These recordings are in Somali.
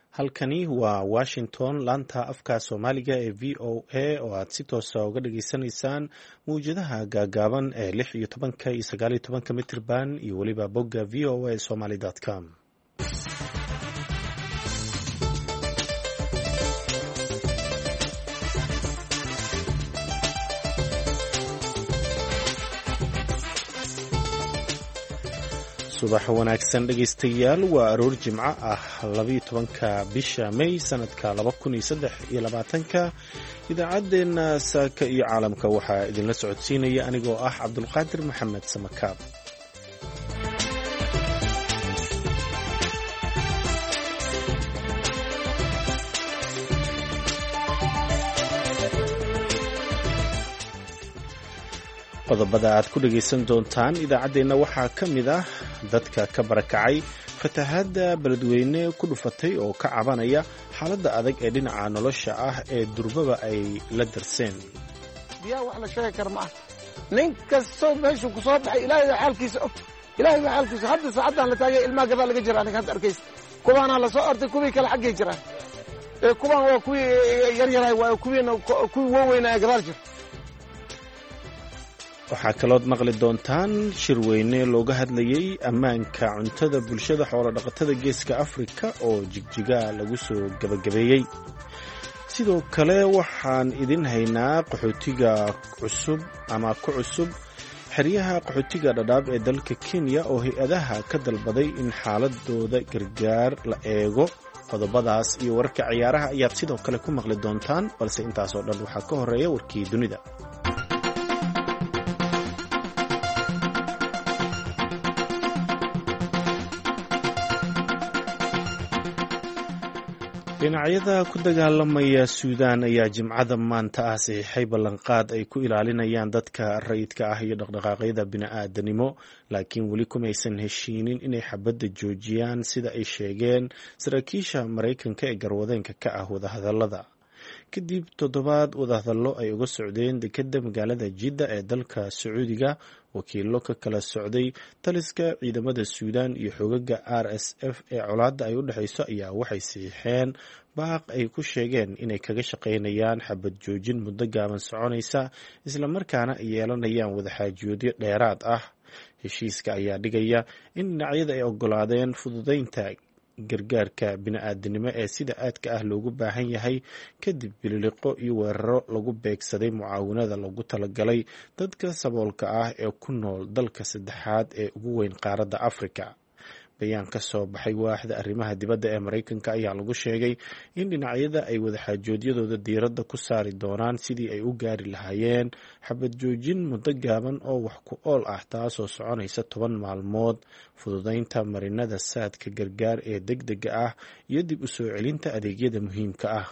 halkani waa Washington laanta afka Soomaaliga ee VOA oo aad si toos ah uga dhageysanaysaan muujadaha gaagaaban ee 16 iyo 19 mitirban iyo waliba bogga voasomali.com. subax wanaagsan dhegeystayaal waa aroor jimco ah 12 bisha May sanadka 2023 idaacadeena saaka iyo caalamka waxaa idinla socodsiinaya anigoo ah Cabdulqaadir Maxamed Samakaab. qodobada aad ku dhageysan doontaan idaacadeena waxaa ka mid ah dadka ka barakacay fatahaada beledweyne ku dhufatay oo ka cabanaya xaaladda adag ee dhinaca nolosha ah ee durbaba ay la darseen. biyaha wax la sheegi kara ma ah nin kastoo meeshuu ku soo baxay ilaahay xaalkiisa hadda saacaddan la taagay ilmaha gadaal laga jira aniga hadda arkaysa kuwaana la soo orday kuwii kale xaggay jiraan kuwaan waa kuwii yaryarahay waa kuwii waaweynaa gadaal jira. waxaa kalood maqli doontaan shirweyne looga hadlayay ammaanka cuntada bulshada xoolo-dhaqatada geeska Afrika oo jigjiga lagu soo gabagabeeyey. sidoo kale waxaan idin haynaa qaxootiga cusub ama ku cusub xeryaha qaxootiga dhadhaab ee dalka Kenya oo hay-adaha ka dalbaday in xaaladooda gargaar la eego. qodobadaas iyo wararka ciyaaraha ayaad sidoo kale ku maqli doontaan, balse intaasoo dhan waxaa ka horeeya warkii dunida. dhinacyada ku dagaalamaya Suudaan ayaa jimcada maanta ah saxiixay ballanqaad ay ku ilaalinayaan dadka rayidka ah iyo dhaqdhaqaaqyada bini'aadanimo, laakiin weli kumaysan heshiinin inay xabadda joojiyaan sida ay sheegeen saraakiisha Maraykanka ee garwadeenka ka ah wadahadallada. kadib toddobaad wadahadallo ay uga socdeen dekedda magaalada Jidda ee dalka Sacuudiga, wakiillo ka kala socday taliska ciidamada Suudaan iyo xogaga RSF ee colaadda ay u dhexayso ayaa waxay saxiixeen baaq ay ku sheegeen inay kaga shaqaynayaan xabad joojin muddo gaaban soconaysa, isla markaana ay yeelanayaan wadaxaajoodyo dheeraad ah. heshiiska ayaa dhigaya in dhinacyada ay oggolaadeen fududaynta gargaarka bini'aadanimo ee sida aadka ah loogu baahan yahay kadib bililiqo iyo weeraro lagu beegsaday mucaawinada lagu talagalay dadka saboolka ah ee ku nool dalka saddexaad ee ugu weyn qaaradda Afrika. bayaan ka soo baxay waaxda arrimaha dibadda ee Maraykanka ayaa lagu sheegay in dhinacyada ay wadaxaajoodyadooda diiradda ku saari doonaan sidii ay u gaari lahaayeen xabad joojin muddo gaaban oo wax ku ool ah taasoo soconaysa 10 maalmood, fududaynta marinada saadka gargaar ee degdega ah iyo dib u soo celinta adeegyada muhiimka ah.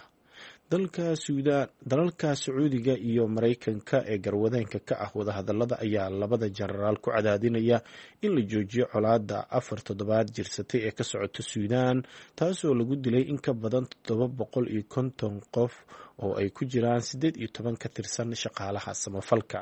dalalka Sacuudiga iyo Maraykanka ee garwadeenka ka ah wadahadallada ayaa labada jenaraal ku cadaadinaya in la joojiyo colaadda 4 toddobaad jirsatay ee ka socota Suudaan, taasoo lagu dilay in ka badan 750 qof oo ay ku jiraan 18 ka tirsan shaqaalaha samafalka.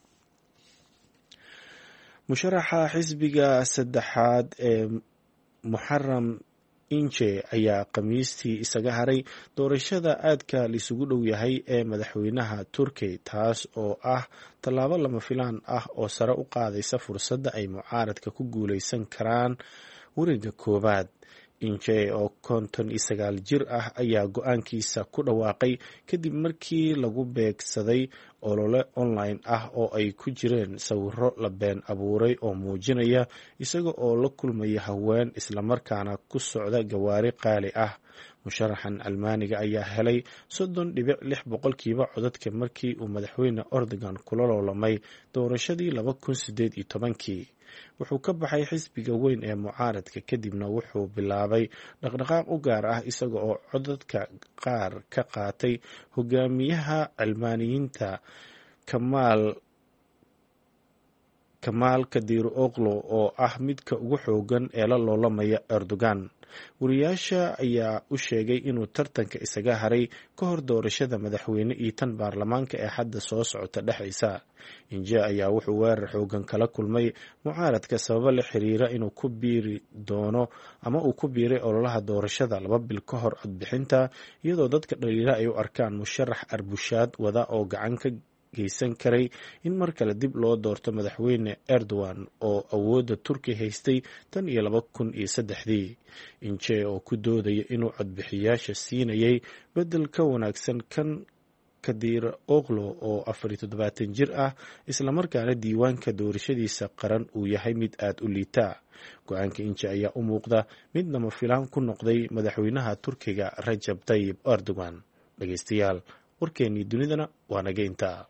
musharaxa xisbiga saddexaad ee Muharram Inje ayaa khamiistii isaga haray doorashada aadka lisugu dhow yahay ee madaxweynaha Turkey, taas oo ah tallaabo lama filaan ah oo sare u qaadaysa fursadda ay mucaaradka ku guuleysan karaan wareegga koowaad. Inje oo 59 jir ah ayaa go-aankiisa ku dhawaaqay kadib markii lagu beegsaday olole online ah oo ay ku jireen sawirro la been abuuray oo muujinaya isaga oo la kulmaya haween islamarkaana ku socda gawaari qaali ah. musharaxan Almaaniga ayaa helay 30.6% codadka markii uu madaxweyne Erdogan kula loolamay doorashadii 2018. wuxuu ka baxay xisbiga weyn ee mucaaradka kadibna wuxuu bilaabay dhaqdhaqaaq u gaar ah isaga oo codadka qaar ka qaatay hogaamiyaha Almaaniyiinta Kemal kamaal kadirooglo oo ah midka ugu xoogan ee la loolamaya erdogan. wariyaasha ayaa u sheegay inuu tartanka isaga haray ka hor doorashada madaxweyne iyo tan baarlamaanka ee hadda soo socota dhexaysa. inje ayaa wuxuu weerar xoogan kala kulmay mucaaradka sababo la xiriira inuu ku biiri doono ama uu ku biiray ololaha doorashada 2 bil ka hor codbixinta, iyadoo dadka dhaliila ay u arkaan musharax arbushaad wada oo gacan ka geysan karay in mar kale dib loo doorto madaxweyne Erdogan oo awoodda Turki haystay tan iyo 2003. inje oo ku doodaya inuu codbixiyaasha siinayay bedel ka wanaagsan kan Kadirooglo oo 47 jir ah, isla markaana diiwaanka doorashadiisa qaran uu yahay mid aad u liita. go-aanka inje ayaa u muuqda mid lama filaan ku noqday madaxweynaha Turkiga Rajab Tayyip Erdogan. dhageystayaal, warkeennii dunidana waa naga intaa.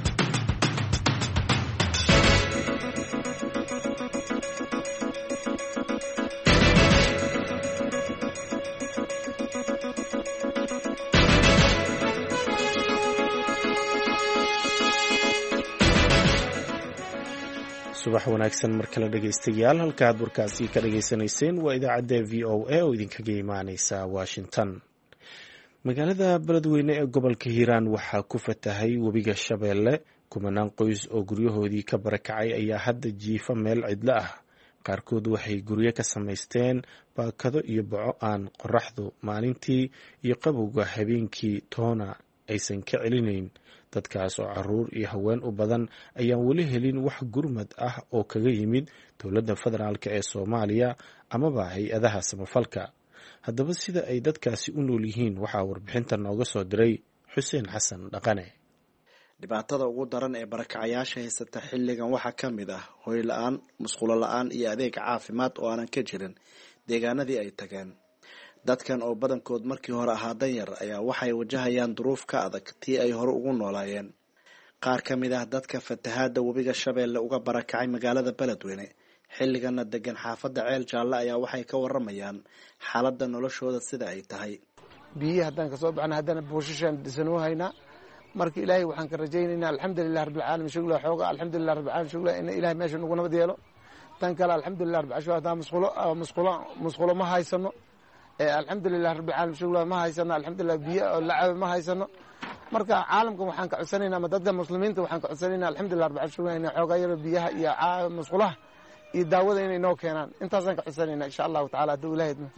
subax wanaagsan mar kale dhegeystayaal, halkaad warkaasi ka dhageysanayseen waa idaacadda VOA oo idinkaga imaaneysa Washington. magaalada beledweyne ee gobolka Hiiraan waxaa ku fatahay webiga Shabeelle. kumanaan qoys oo guryahoodii ka barakacay ayaa hadda jiifa meel cidlo ah. qaarkood waxay guryo ka samaysteen baakado iyo baco aan qoraxdu maalintii iyo qabowga habeenkii toona aysan ka celinayn. dadkaas oo caruur iyo haween u badan ayaan weli helin wax gurmad ah oo kaga yimid dowladda federaalk ee Soomaaliya amaba hay-adaha samafalka. haddaba sida ay dadkaasi u nool yihiin waxaa warbixinta nooga soo diray Xuseen Xasan Dhaqane. dhibaatada ugu daran ee barakacayaasha haysata xilligan waxaa ka mid ah hoy la-aan, musqulo la-aan iyo adeeg caafimaad oo aanan ka jirin deegaanadii ay tageen. dadkan oo badankood markii hore ahaa danyar ayaa waxay wajahayaan duruuf ka adag tii ay hore ugu noolaayeen. qaar ka mid ah dadka fatahaada webiga Shabeelle uga barakacay magaalada beledweyne xilligana degan xaafadda Ceel Jaalle ayaa waxay ka waramayaan xaaladda noloshooda sida ay tahay. biyo haddaan ka soo baxna haddana booshishan dhisanoo haynaa. marka ilaahay waxaan ka rajaynaynaa alxamdulilah rabbil caalamiin shukla xooga alxamdulilah rabbil caalamiin shukla in ilaahay meesha nagu nabad yeelo. tan kale alxamdulilah rabbil caalamiin musqulo ma haysano. alxamdulilah rabbil caalamiin shukla ma haysano. alxamdulilah biyo oo lacab ma haysano. marka caalamka waxaan ka codsanaynaa ama dadka muslimiinta waxaan ka codsanaynaa alxamdulilah rabbil caalamiin shukla in xooga yar biyaha iyo musqulaha iyo daawada inay noo keenaan. intaasaan ka codsanaynaa insha allahu tacaala hadduu ilaahay idmo.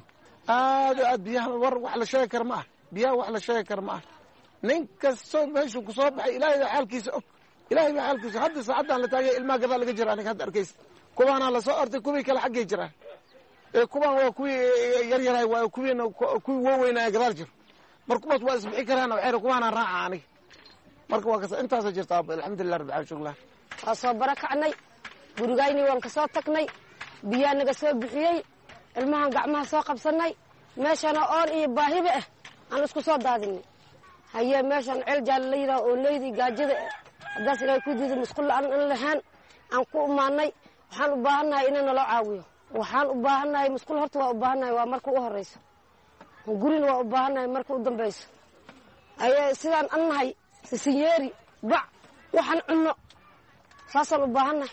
aad biyaha war wax la sheegi kara ma ah. biyaha wax la sheegi kara ma ah. nin kastoo meeshuu ku soo baxay ilaahay baa xaalkiisa og. ilaahay baa xaalkiisa hadda saacadaan la taagay ilmaha gadaa laga jira. aniga hadda arkaysa kuwaanaa lasoo ortay kuwii kale xaggay jiraan. kuwaan waa kuwii yaryarahay waa kuwii waaweynaa gadaal jiro. marka kuwaas waa isbixi karaan waxay kuwaanaa raaca aniga. marka waa kasa intaasoo jirta alxamdulilah rabbil caalamiin shukla. waa soo barakacnay gurigayni waan ka soo tagnay biyaa naga soo bixiyey ilmahan gacmaha soo qabsanay meeshana oon iyo baahiba ah aan isku soo daadinay. haye meeshan Ceel Jaalle la yiraahdo oo leeydi gaajada hadaas ilaahay ku diiday musqul aan lahayn aan ku imaanay. waxaan u baahanahay in nala caawiyo. waxaan u baahanahay musqul horta waa u baahanahay waa marka u horeyso. gurina waa u baahanahay marka u dambayso. haye sidaan annahay siyeeri bac waxaan cunno saasaan u baahanahay.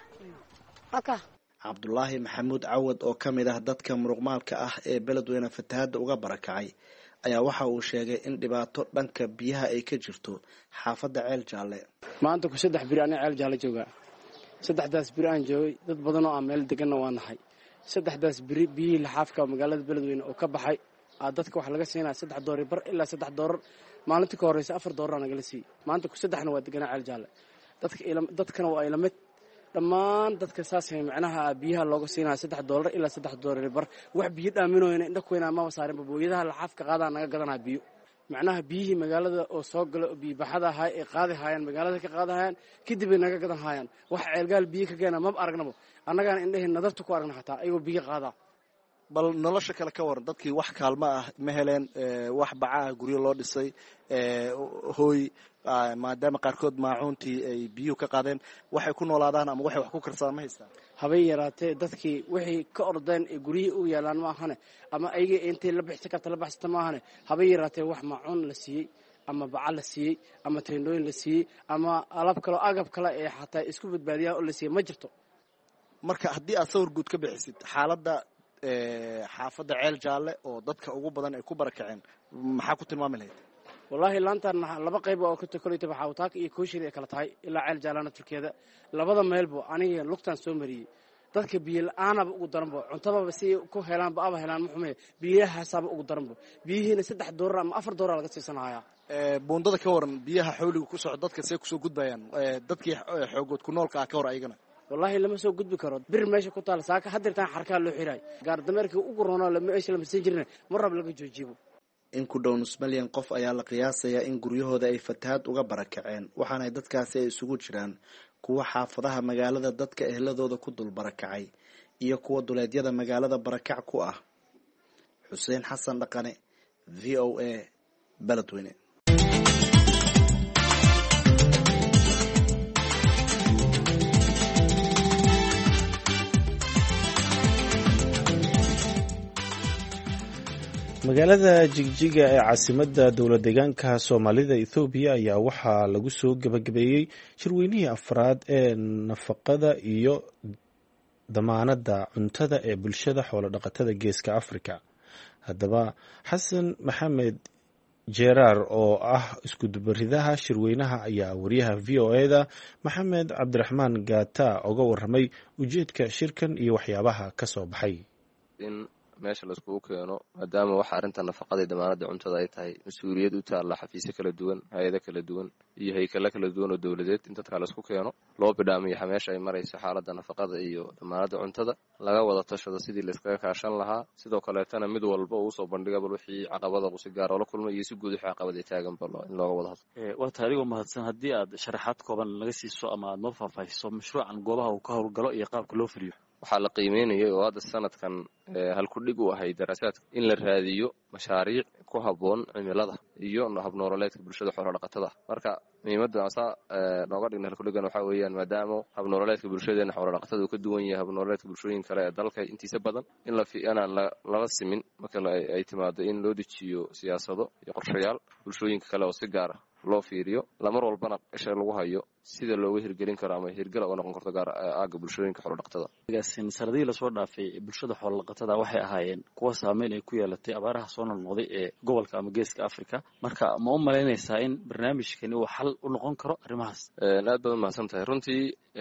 cabdulaahi maxamuud cawad oo ka mid ah dadka muruqmaalka ah ee beledweyne fatahaada uga barakacay ayaa waxa uu sheegay in dhibaato dhanka biyaha ay ka jirto xaafadda Ceel Jaalle. maanta ku 3 biri aan Ceel Jaalle joogaa. 3daas biri aan joogay dad badan oo aan meel deganna waa nahay. 3daas biri biyihii la xaafka magaalada beledweyne oo ka baxay dadka wax laga siinaa $3 bar ilaa $3 maalintii ka horeysa $4 naga la siiyay. maanta ku 3na waa deganaa Ceel Jaalle. dadkana waa ay la mid dhammaan dadka saasay macnaha biyaha looga siinaa $3 ilaa $3 bar. wax biyo dhaaminooyna indha kuweyna ma wasaarin booyadaha la xaafka qaada naga gadanaa biyo. macnaha biyihii magaalada oo soo gala oo biyo baxada ahay ee qaadi hayaan magaalada ka qaadahayaan kadib ay naga gadan hayaan. wax ceelgaal biyo ka geena ma aragnabo annagana indhaheena nadartu ku aragna xataa ayuu biyo qaada. bal nolosha kale ka waran dadkii wax kaalmo ah ma heleen wax bacaha guryo loo dhisay hooy maadaama qaarkood maacuuntii ay biyuhu ka qaadeen waxay ku noolaadaan ama waxay wax ku karsadaan ma haystaan. habay yaraatee dadkii wixii ka ordeen ee guryihii u yaalaan ma ahane ama ayaga intay la bixi karta la baxsata ma ahane habay yaraatee wax maacuun la siiyey ama baca la siiyey ama teendooyin la siiyey ama alab kale agab kale ee xataa isku badbaadiyaan oo la siiyey ma jirto. marka haddii aad sawir guud ka bixisid xaaladda xaafadda Ceel Jaalle oo dadka ugu badan ay ku barakaceen maxaa ku tilmaami lahayd wallaahi laantan laba qayb oo ka takolayta Xawtaak iyo Kooshiri ay kala tahay ilaa Ceel Jaallana Turkiyada labada meelba aniga lugtan soo mariyay dadka biyo la'aanaba ugu daranba cuntada si ku helaanba aba helaan muxume biyaha saaba ugu daranba biyihiina $3 ama $4 laga siisanayaa buundada ka waran biyaha xooliga ku socdo dadka say ku soo gudbayaan dadkii xoogood ku noolka ka hor ayagana wallaahi lama soo gudbi karo bir meesha ku taal saaka hadirtaan xarkaa loo xiray gaar dameerkii ugu roonaa meesha lama siin jirin marrab laga joojiyo in ku dhow 9 milyan qof ayaa la qiyaasayaa in guryahooda ay fatahaad uga barakaceen waxaana dadkaasi ay isugu jiraan kuwa xaafadaha magaalada dadka ehladooda ku dul barakacay iyo kuwa duleedyada magaalada barakac ku ah Xuseen Xasan Dhaqane VOA Beledweyne magaalada Jigjiga ee caasimadda dowlad deegaanka Soomaalida Itoobiya ayaa waxaa lagu soo gabagabeeyay shirweynihii afraad ee nafaqada iyo damaanadda cuntada ee bulshada xoolo dhaqatada Geeska Afrika. Haddaba Xasan Maxamed Jeeraar oo ah isku dubaridaha shirweynaha ayaa wariyaha VOA-da Maxamed Cabdiraxmaan Gaata uga warramay ujeedka shirkan iyo waxyaabaha ka soo baxay. meesha la isku keeno maadaama waxa arinta nafaqada iyo damaanadda cuntada ay tahay mas'uuliyad u taala xafiisyo kala duwan hay'ado kala duwan iyo haykalo kala duwan oo dawladeed inta dadka la isku keeno loo bidhaamiyo meesha ay marayso xaaladda nafaqada iyo damaanadda cuntada laga wada tashado sidii la iskaga kaashan lahaa sidoo kale tan mid walba uu soo bandhiga bal wixii caqabada uu si gaar ah la kulmay iyo si guud wixii caqabada taagan bal in looga wada hadlo waa taariikh mahadsan haddii aad sharaxaad kooban laga siiso ama aad noo faahfaahiso mashruucan goobaha uu ka howlgalo iyo qaabka loo fuliyo waxaa la qiimeynayay oo hadda sanadkan halku dhig u ahay daraasaadka in la raadiyo mashaariic ku habboon cimilada iyo habnoololeedka bulshada xoolo dhaqatada marka muhiimadda asaa nooga dhigna halku dhigan waxaa weeyaan maadaama habnoololeedka bulshadeena xoolo dhaqatada uu ka duwan yahay habnoololeedka bulshooyin kale ee dalka intiisa badan inaan lala simin marka ay timaado in loo dejiyo siyaasado iyo qorshayaal bulshooyinka kale oo si gaar ah loo fiiriyo lamar walbana isha lagu hayo sida looga hirgelin karo ama hirgal uga noqon karto gaar aaga bulshooyinka xoolo dhaqatada sanadihii lasoo dhaafay bulshada xoolo dhaqatada waxay ahaayeen kuwa saameyn ay ku yeelatay abaaraha soo noqnoqday ee gobolka ama geeska Afrika marka ma u malaynaysaa in barnaamijkani uu xal u noqon karo arrimahaas aad baad mahadsan tahay runtii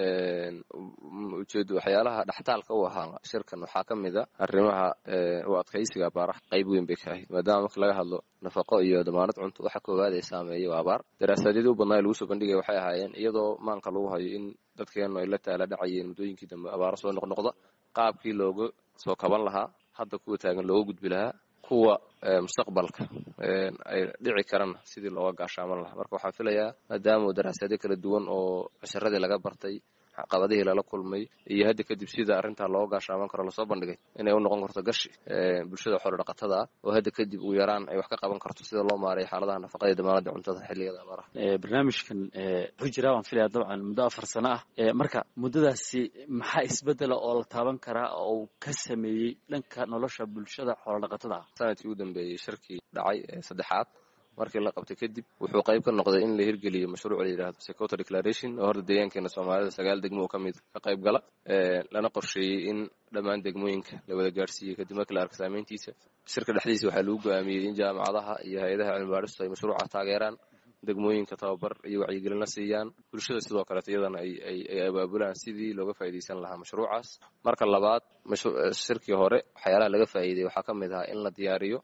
ujeedo waxyaalaha dhaxtaalka u ahaa shirkan waxaa ka mid ah arrimaha u adkaysiga abaaraha qayb weyn bay ka ahayd maadaama marka laga hadlo nafaqo iyo damaanad cunto waxa koowaad ay saameeyay waa abaar daraasaadyo u badnaa lagu soo bandhigay waxay ahaayeen iyadoo maanka lagu hayo in dadkeenu ay la taala dhacayeen muddooyinkii dambe abaaro soo noqnoqda qaabkii looga soo kaban lahaa hadda kuwa taagan looga gudbi lahaa kuwa mustaqbalka ay dhici karana sidii looga gaashaaman lahaa marka waxaan filayaa maadaama daraasaadyo kala duwan oo casharadii laga bartay caqabadihii lala kulmay iyo hadda kadib sida arrintaa looga gaashaaman karo lasoo bandhigay inay u noqon karto gashi bulshada xoolo dhaqatada ah oo hadda kadib uu yaraan ay wax ka qaban karto sida loo maareeyo xaaladaha nafaqada iyo damaanadda cuntada xilliyada abaaraha barnaamijkan wuxuu jiraa waan filayaa dabcan muddo 4 sano ah marka muddadaasi maxaa isbedela oo la taaban karaa oo uu ka sameeyey dhanka nolosha bulshada xoolo dhaqatada ah sanadkii u dambeeyey shirkii dhacay saddexaad markii la qabtay kadib wuxuu qayb ka noqday in la hirgeliyo mashruuc la yiraahdo Secretary Declaration oo horta deegaankeena Soomaalida 9 degmo oo kamid ka qayb gala lana qorsheeyay in dhammaan degmooyinka la wada gaarsiiyo kadib markii la arkay saameyntiisa shirka dhexdiisa waxaa lagu go'aamiyay in jaamacadaha iyo hay'adaha cilmi baaristu ay mashruuca taageeraan degmooyinka tababar iyo wacyigelin la siiyaan bulshada sidoo kale iyadana ay abaabulaan sidii looga faa'iideysan lahaa mashruucaas marka labaad shirkii hore waxyaalaha laga faa'iiday waxaa ka mid ah in la diyaariyo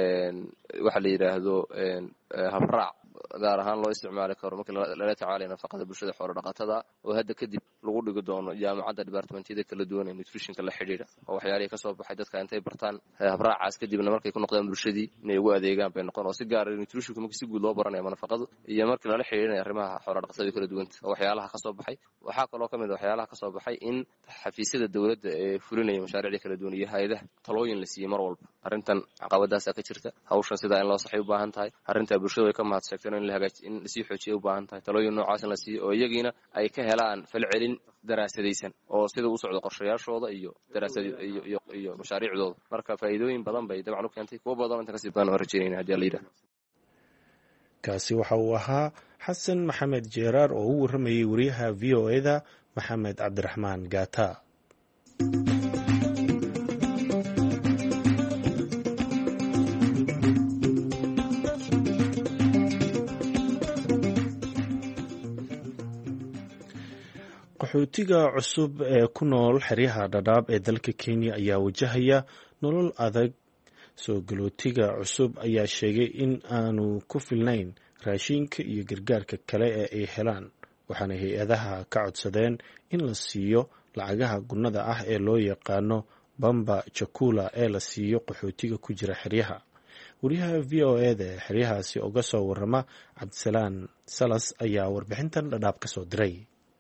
waxa la yiraahdo habraac gaar ahaan loo isticmaali karo marka lala tacaalayo nafaqada bulshada xoolo dhaqatada oo hadda kadib lagu dhigi doono jaamacadda departmentyada kala duwan ee nutritionka la xiriira oo waxyaalihii ka soo baxay dadka intay bartaan habraacaas kadibna markay ku noqdaan bulshadii inay ugu adeegaan bay noqon oo si gaar ah nutritionka markii si guud loo baranayo nafaqadu iyo markii lala xiriirinayo arrimaha xoolo dhaqatada kala duwan oo waxyaalaha ka soo baxay waxaa kaloo ka mid ah waxyaalaha ka soo baxay in xafiisyada dawladda ee fulinaya mashaariicda kala duwan iyo hay'adaha talooyin la siiyay mar walba arrintan caqabadaas ka jirta hawshan sida in loo saxay u baahan tahay arrinta bulshada way ka mahadsantahay in la hagaajiyo in si xoojiyo u baahan tahay talooyin noocaas la siiyo oo iyagiina ay ka helaan falcelin daraasadaysan oo sida u socdo qorshayaashooda iyo daraasad iyo mashaariicdooda marka faa'iidooyin badan bay dabcan u keentay kuwa badan inta ka sii baan rajaynayna hadii la yiraahdo kaasi waxa uu ahaa Xasan Maxamed Jeeraar oo u waramayay wariyaha VOA-da Maxamed Cabdiraxmaan Gaata. qaxootiga cusub ee ku nool xeryaha dhadhaab ee dalka Kenya ayaa wajahaya nolol adag. soo galootiga cusub ayaa sheegay in aanu ku filnayn raashinka iyo gargaarka kale ee ay helaan, waxaana hay-adaha ka codsadeen in la siiyo lacagaha gunnada ah ee loo yaqaano bamba chakula ee la siiyo qaxootiga ku jira xeryaha. wariyaha VOA-da ee xeryahaasi uga soo warama Cabdisalaan Salas ayaa warbixintan dhadhaab ka soo diray.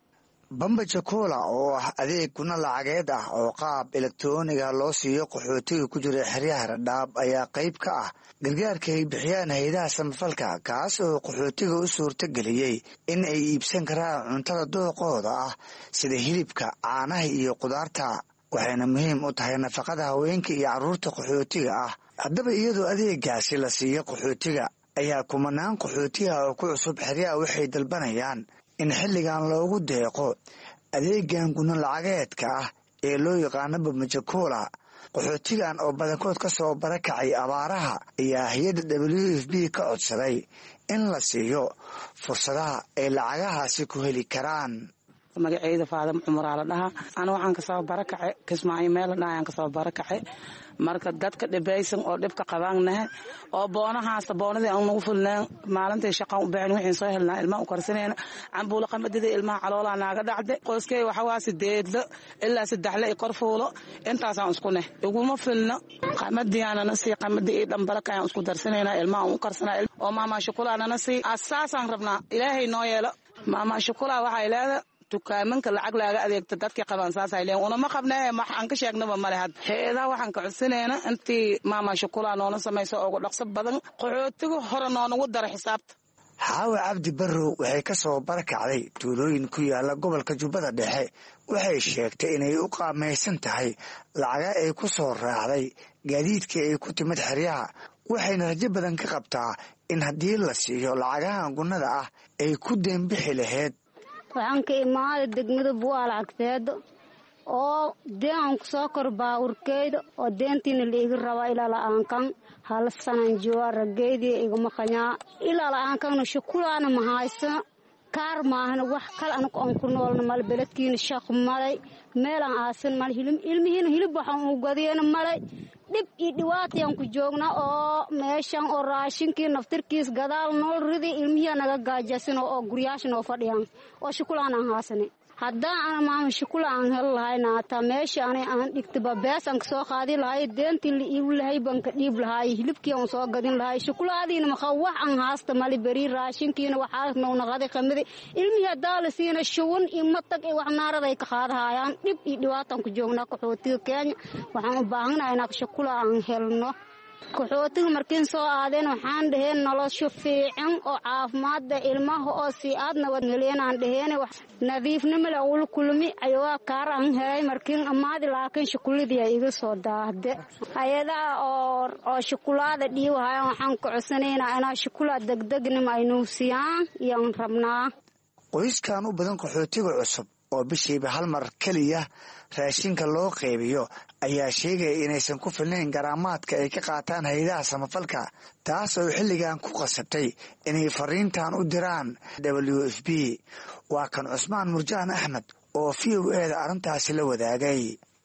bamba chakula oo ah adeeg guna lacageed ah oo qaab elektrooniga loo siiyo qaxootiga ku jira xeryaha dhadhaab ayaa qayb ka ah gargaarka ay bixiyaan hay-adaha samafalka, kaas oo qaxootiga u suurta geliyey in ay iibsan karaan cuntada dooqooda ah sida hilibka, caanaha iyo qudaarta, waxayna muhiim u tahay nafaqada haweenka iyo carruurta qaxootiga ah. haddaba iyadoo adeegaasi la siiyo qaxootiga ayaa kumanaan qaxootiga oo ku cusub xeryaha waxay dalbanayaan in xilligan loogu deeqo adeegan guna lacageedka ah ee loo yaqaano bamba chakula. qaxootigan oo badankood ka soo barakacay abaaraha ayaa hay-adda WFP ka codsaday in la siiyo fursadaha ay lacagahaasi ku heli karaan. magacayda Faadam Cumar la dhahaa, ana waxaan kasoo barakacay Kismaayo meel la dhahaan kasoo barakacay. marka dadka dhibaysan oo dhibka qabaannahay oo boonadii aan nagu fulnaan maalintii shaqo u baahan wixii soo helnaa ilmaha u karsanayna cambuulo qamadida ilmaha caloola naaga dhacday qoyskay waxa waa 8 ilaa 3 ay korfuulo intaas aan isku neh iguma filna qamadiyaana si qamadii dhanbalka aan isku darsanayna ilmaha u karsanaa oo maama shukulaana si asaasan rabnaa ilaahay noo yeelo. maama shukula waxa ilaahay dukaamanka lacag laaga adeegto dadkii qaban saas ay leeyihiin una ma qabnaa wax aan ka sheegnaba male had heedaa waxaan ka codsanayna intii maama shukula noona samayso oo dhaqso badan qaxootiga hore noogu dar xisaabta. Xaawa Cabdi Barrow waxay ka soo barakacday tuulooyin ku yaala gobolka Jubbada Dhexe. waxay sheegtay inay u qaamaysan tahay lacaga ay ku soo raacday gaadiidkii ay ku timid xeryaha, waxayna rajo badan ka qabtaa in haddii la siiyo lacagahan gunnada ah ay ku deenbixi lahayd. waxaan ka imaaday degmada Bu'aal Cagteedo oo deen ku soo kor baawurkeeda oo deentina la iga raba ilaa la'aankan hal sanan joorgeedii iga maqnaa ilaa la'aankan shukulaana ma hayso kaar maahna wax kale anigu aan ku noolna mal beledkiina shaqo malay meelan aasan mal ilmihiina hilib waxaan u gadiyana malay dib iyo dhibaatayaan ku joognaa oo meeshan oo raashinkii naftirkiis gadaal nool ridi ilmihiina naga gaajasin oo guryaashan oo fadhiyaan oo shukulaan aan haasane haddaan ana maama shukulaan hel lahayna taa meesha aan dhigtaba bees aan soo qaadi lahay deentii la iigu lahay banka dhiib lahay hilibkii aan soo gadin lahay shukulaadiina ma wax aan haasta mali bari raashinkiina waxaa noo naqaday qamadi ilmihi daal siina shuwan iyo matag ay wax naaraday ka qaadahayaan dib iyo dhibaataan ku joognaa qaxootiga Kenya waxaan u baahanahay inaan shukulaan helno. qaxootiga markiin soo aadeen waxaan dhaheen nolosho fiican oo caafimaadda ilmaha oo si aad nabad heleenaan dhaheen wax nadiifnimo la ul kulmi ayuu kaar aan helay markiin amaadi laakiin shukuladii ay iga soo daahde ayada oo shukulaada dhiiwahay waxaan ku codsanaynaa inaa shukulaad degdegnimo ay noo siiyaan iyaan rabnaa. qoyskan u badan qaxootiga cusub oo bishiiba hal mar kaliya raashinka loo qaybiyo ayaa sheegaya inaysan ku filnayn garaamaadka ay ka qaataan hay'adaha samafalka, taas oo xilligan ku qasabtay inay fariintan u diraan WFP. waa kan Cusmaan Murjaan Axmed oo VOA-da arrintaasi la wadaagay.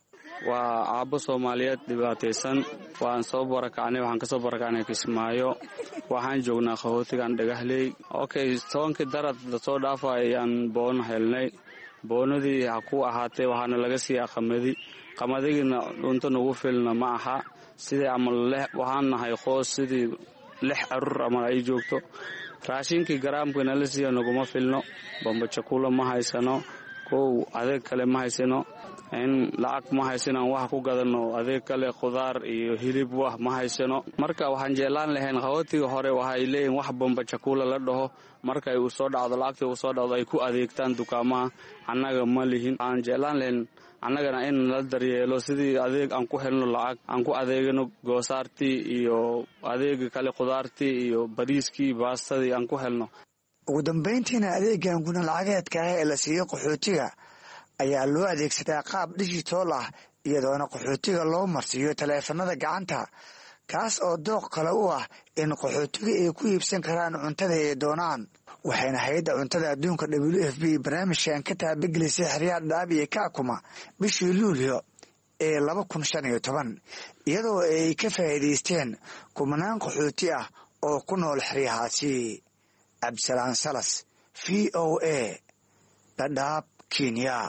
waa aabbo Soomaaliyeed dhibaataysan waan soo barakacnay waxaan ka soo barakacnay Kismaayo waxaan joognaa qaxootigan Dhagaxley. tobankii darad la soo dhaafay aan boon helnay boonadii ha ku ahaatee waxaana laga siiyay qamadigina cunto nagu filna ma aha sidii ama waxaan nahay qoys sidii 6 carruur ama ay joogto raashinkii garaamkina la siiyo naguma filno bamba chakula ma haysano adeeg kale ma haysano in lacag ma haysano wax ku gadano adeeg kale khudaar iyo hilib wax ma haysano marka waxaan jeclaan lahayn qaxootiga hore waxay leeyihiin wax bamba chakula la dhaho markay uu soo dhacdo lacagtii uu soo dhacdo ay ku adeegtaan dukaamaha annaga ma lihin aan jeclaan lahayn annagana in la daryeelo sidii adeeg aan ku helno lacag aan ku adeegano goosaartii iyo adeega kale khudaartii iyo bariiskii baastadii aan ku helno. ugu dambayntiina adeegan guna lacageedka ah ee la siiyo qaxootiga ayaa loo adeegsadaa qaab dijitaal ah iyadoona qaxootiga loo marsiiyo taleefanada gacanta kaas oo dooq kale u ah in qaxootiga ay ku iibsan karaan cuntada ay doonaan waxayna hay-adda cuntada adduunka WFP barnaamijkan ka taabagelisay xeryaha Dhadhaab iyo Kakuma bishii Luulyo ee 2015 iyadoo ay ka faa'iideysteen kumanaan qaxooti ah oo ku nool xeryahaasi. Absalaan Salas, VOA, Dhadhaab, Kenya.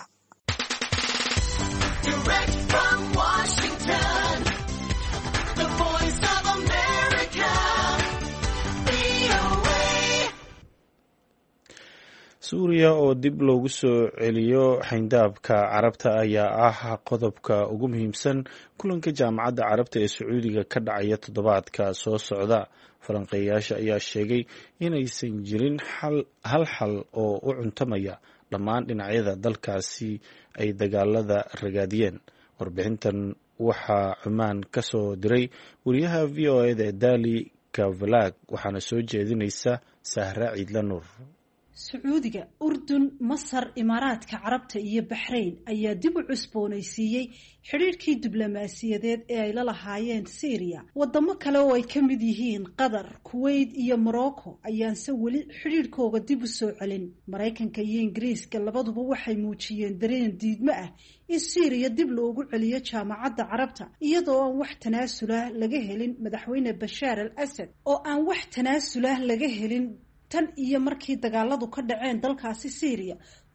Direct from Washington, the voice of America, VOA. suuriya oo dib loogu soo celiyo xayndaabka carabta ayaa ah qodobka ugu muhiimsan kulanka jaamacadda carabta ee sacuudiga ka dhacaya toddobaadka soo socda. falanqeeyaasha ayaa sheegay inaysan jirin hal xal oo u cuntamaya dhammaan dhinacyada dalkaasi ay dagaalada ragaadiyeen. warbixintan waxaa cumaan ka soo diray wariyaha v o eda dali kavalag waxaana soo jeedinaysa Sahra Ciidla Nuur. sacuudiga, urdun, masar, imaaraadka carabta iyo baxrayn ayaa dib u cusboonaysiiyey xidhiirkii diblomaasiyadeed ee ay la lahaayeen Syria. wadamo kale oo ay ka mid yihiin qatar, kuwait iyo morocco ayaanse weli xidhiirkooga dib u soo celin. maraykanka iyo ingiriiska labaduba waxay muujiyeen dareen diidmo ah in Syria dib loogu celiyo jaamacadda carabta iyadoo aan wax tanaasulah laga helin madaxweyne Bashaar al-Assad oo aan wax tanaasulah laga helin tan iyo markii dagaaladu ka dhaceen dalkaasi Syria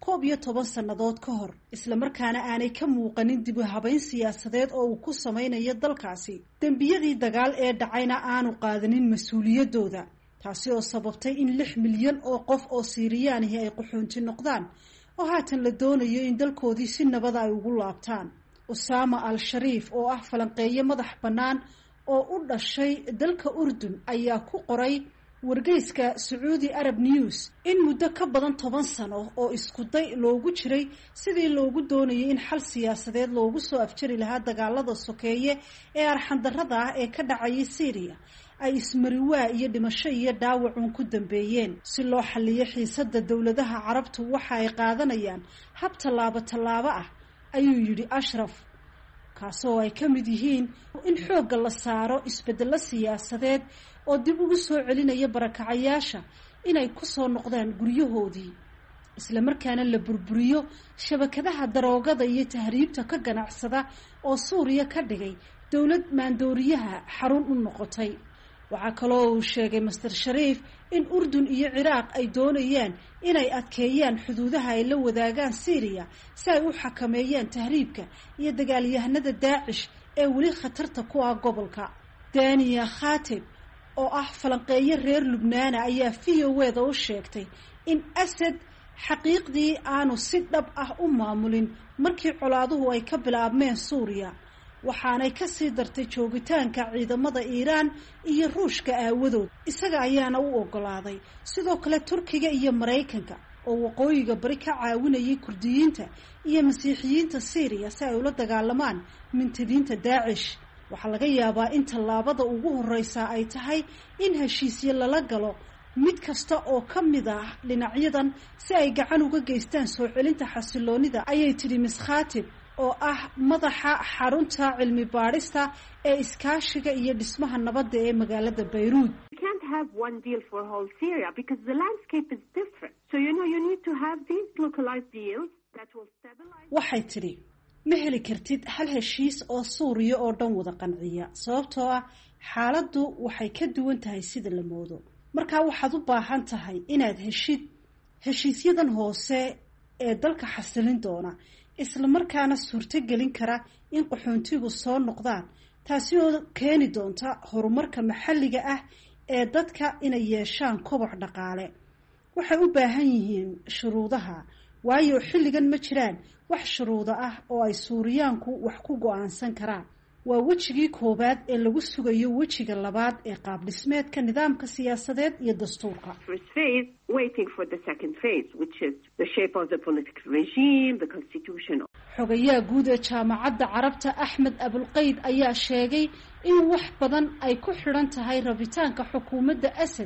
11 sannadood ka hor, isla markaana aanay ka muuqanin dib u habayn siyaasadeed oo uu ku sameynayo dalkaasi. dembiyadii dagaal ee dhacayna aanu qaadanin mas-uuliyadooda, taasi oo sababtay in 6 milyan oo qof oo Siiriyaanihi ay qaxoonti noqdaan oo haatan la doonayo in dalkoodii si nabad ay ugu laabtaan. Usama al-Shariif oo ah falanqeeye madax bannaan oo u dhashay dalka Urdun ayaa ku qoray wargeyska Saudi Arab News in muddo ka badan 10 sano oo isku day loogu jiray sidii loogu doonayay in xal siyaasadeed loogu soo afjari lahaa dagaalada sokeeye ee arxandarrada ah ee ka dhacayay Syria ay ismariwaa iyo dhimasho iyo dhaawac ku dambeeyeen. si loo xalliyo xiisadda dowladaha carabtu waxa ay qaadanayaan hab tallaabo ah ayuu yidhi Ashraf, kaasoo ay ka mid yihiin in xoogga la saaro isbeddello siyaasadeed oo dib ugu soo celinaya barakacayaasha inay ku soo noqdaan guryahoodii, isla markaana la burburiyo shabakadaha daroogada iyo tahriibta ka ganacsada oo Suuriya ka dhigay dowlad maandooriyaha xarun u noqotay. waxaa kaloo uu sheegay Mr. Shariif in Urdun iyo Ciraaq ay doonayaan inay adkeeyaan xuduudaha ay la wadaagaan Syria si ay u xakameeyaan tahriibka iyo dagaalyahanada Daacish ee weli khatarta ku ah gobolka. Daniya Khatib oo ah falanqeeye reer Lubnaan ayaa VOA u sheegtay in Assad xaqiiqdii aanu si dhab ah u maamulin markii colaaduhu ay ka bilaabmeen Suuriya, waxaanay ka sii dartay joogitaanka ciidamada Iiraan iyo Ruushka aawadood. isaga ayaana u ogolaaday sidoo kale Turkiga iyo Maraykanka oo waqooyiga bari ka caawinayay Kurdiyiinta iyo Masiixiyiinta Syria si ay ula dagaalamaan mintidiinta Daacish. waxaa laga yaabaa in tallaabada ugu horeysa ay tahay in heshiisyo lala galo mid kasta oo ka mid ah dhinacyadan si ay gacan uga geystaan soo celinta xasiloonida, ayay tiri Ms. Khatib oo ah madaxa xarunta cilmi baadhista ee iskaashiga iyo dhismaha nabadda ee magaalada Beirut. You can't have one deal for whole Syria because the landscape is different. So you need to have these localized deals that will stabilize. waxay tiri ma heli kartid hal heshiis oo Suuriya oo dhan wada qanciya sababtoo ah xaaladdu waxay ka duwan tahay sida la moodo. marka waxaad u baahan tahay inaad heshiisyadan hoose ee dalka xasilin doona, isla markaana suurto gelin kara in qaxoontigu soo noqdaan, taasi oo keeni doonta horumarka maxalliga ah ee dadka inay yeeshaan koboc dhaqaale. waxay u baahan yihiin shuruudaha, waayo xilligan ma jiraan wax shuruudo ah oo ay Suuriyaanku wax ku go'aansan karaan. waa wejigii koobaad ee lagu sugayo wejiga labaad ee qaab dhismeedka nidaamka siyaasadeed iyo dastuurka. First phase, waiting for the second phase, which is the shape of the political regime, the constitution. xogayaha guud ee jaamacadda carabta Axmed Abulqayd ayaa sheegay in wax badan ay ku xidhan tahay rabitaanka xukuumadda Assad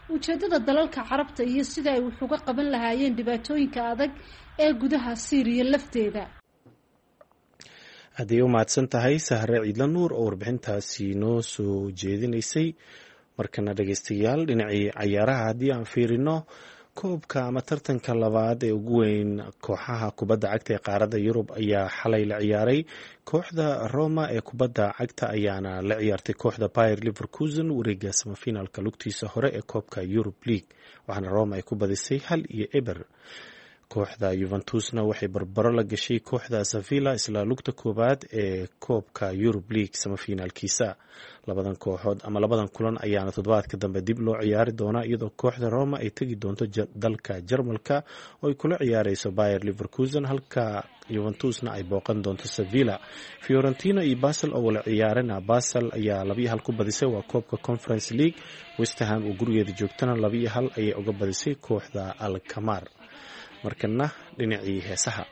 ujeeddada dalalka carabta iyo sida ay wax uga qaban lahaayeen dhibaatooyinka adag ee gudaha Syria lafteeda. haddii u mahadsan tahay Sahre Ciidla Nuur oo warbixintaasi noo soo jeedinaysay. markana dhegeystayaal dhinacii cayaaraha haddii aan fiirino koobka ama tartanka labaad ee ugu weyn kooxaha kubadda cagta ee qaaradda Yurub ayaa xalay la ciyaaray. kooxda Roma ee kubadda cagta ayaana la ciyaartay kooxda Bayer Leverkusen wareegga semifinalka lugtiisa hore ee koobka Europe League, waxaana Roma ay ku badisay 1-0. kooxda Juventusna waxay barbaro la gashay kooxda Sevilla isla lugta koobaad ee koobka Europe League semifinalkiisa. labadan kooxood ama labadan kulan ayaana toddobaadka dambe dib loo ciyaari doonaa, iyadoo kooxda Roma ay tegi doonto dalka Jarmalka oo ay kula ciyaareyso Bayer Leverkusen, halka Juventusna ay booqan doonto Sevilla. Fiorentina iyo Basel oo wala ciyaarana, Basel ayaa 2-1 ku badisay, waa koobka Conference League. West Ham oo gurigeeda joogtana 2-1 ayay uga badisay kooxda Alkmaar. markana dhinacii heesaha.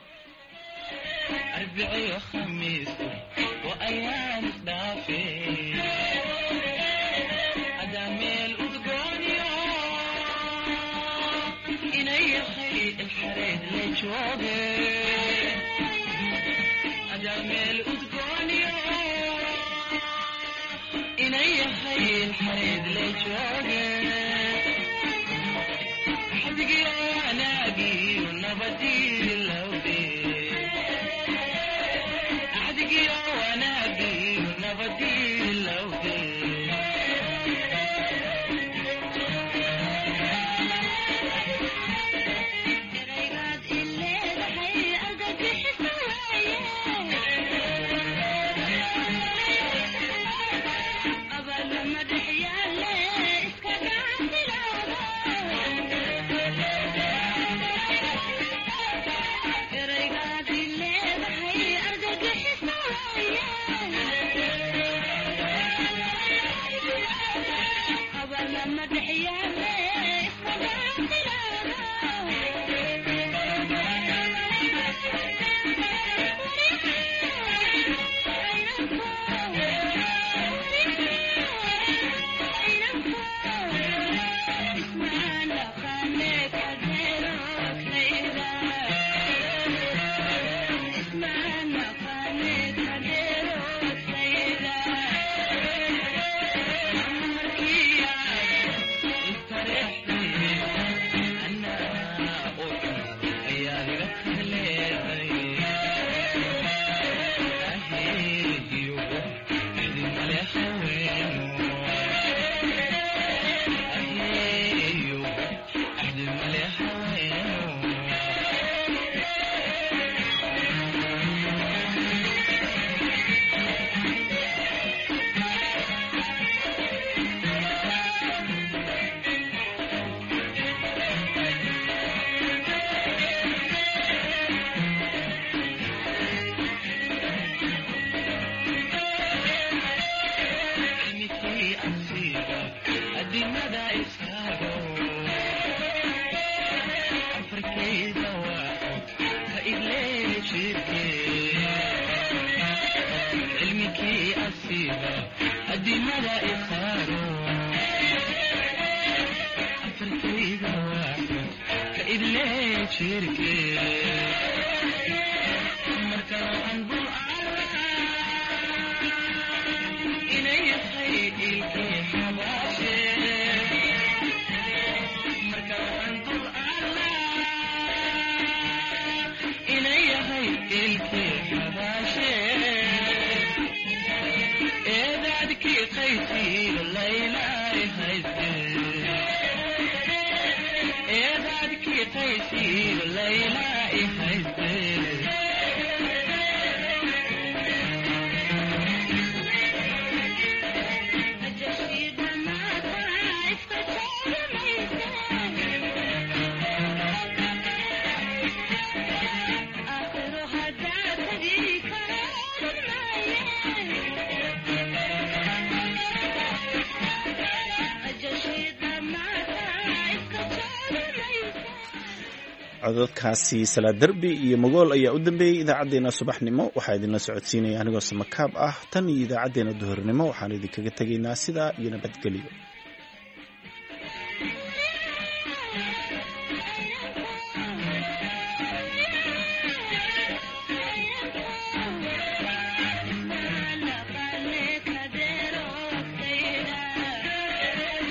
cododkaasi Salaad Darbi iyo Magool ayaa u dambeeyay idaacadeena subaxnimo. waxaa idinla socodsiinaya anigoo samakaab ah. tan iyo idaacadeena duhurnimo waxaan idinkaga tegaynaa sidaa iyo nabadgelyo.